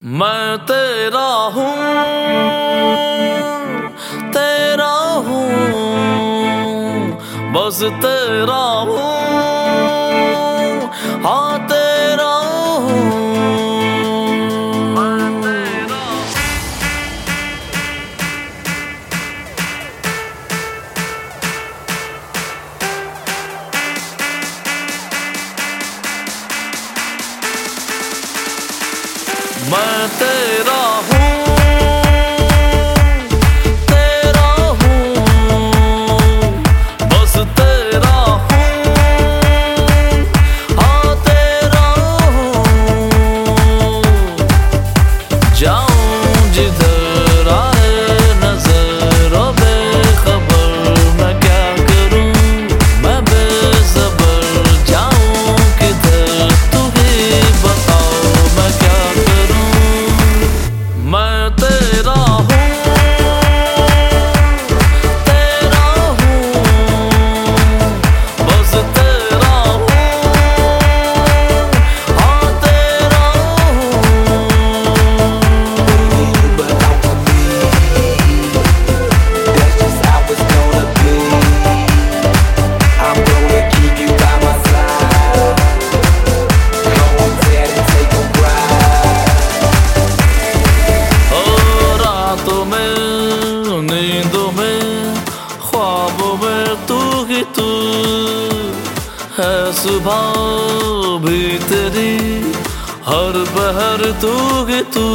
मैं तेरा हूँ, तेरा हूँ, बस तेरा हूँ, हाँ तेरा हूँ। मैं तेरा हूँ, तेरा हूँ, बस तेरा हूँ, हाँ तेरा हूँ। जाऊँ जिधर आए नजर बेखबर मैं क्या करूँ, मैं बेसब्र जाऊँ किधर तू ही बताओ मैं क्या करूँ। मैं तेरा हूँ, तेरा हूँ, बस तेरा हूँ, हाँ तेरा हूँ। नींदों में ख्वाबों में तू ही तू है, सुबह भी तेरी हर पहर तू ही तू।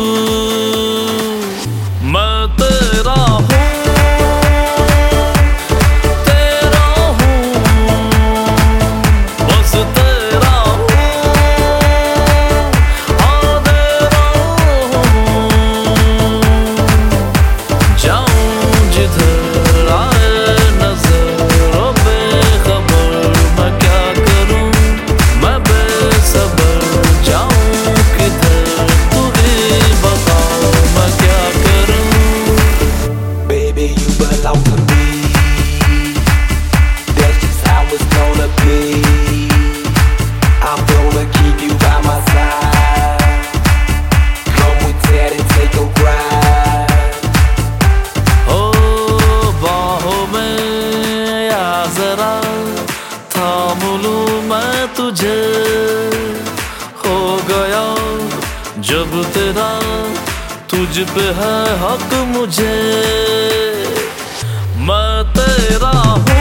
मैं तेरा हूँ, तेरा हूँ, बस तेरा हूँ, हाँ तेरा हूँ। जाऊँ जिधर आए नजर बेखबर मैं क्या करूँ, मैं बेसब्र जाऊँ किधर तू ही बताओ मैं क्या करूँ। Baby, you belong to me. That's just how it's gonna be. I'm gonna keep you by my side. Come with Ted and take a ride. ओ बाहों में या जरा थाम लूं मैं तुझे, हो गया जब तेरा तुझ पे है हक मुझे। मैं तेरा हूँ,